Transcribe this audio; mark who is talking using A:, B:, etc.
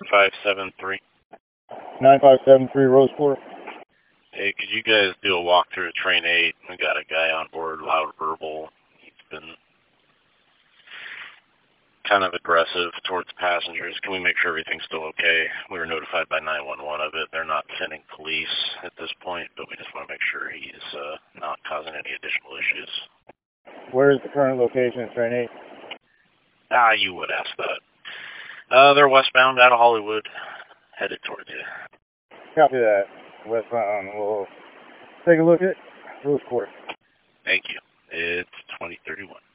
A: 9573.
B: 9573 Rose Court.
A: Hey, could you guys do a walkthrough of Train 8? We got a guy on board, loud verbal. He's been kind of aggressive towards passengers. Can we make sure everything's still okay? We were notified by 911 of it. They're not sending police at this point, but we just want to make sure he's not causing any additional issues.
B: Where is the current location of Train 8?
A: You would ask that. They're westbound out of Hollywood, headed towards you.
B: Copy that. Westbound. We'll take a look at Rose Court.
A: Thank you. It's 2031.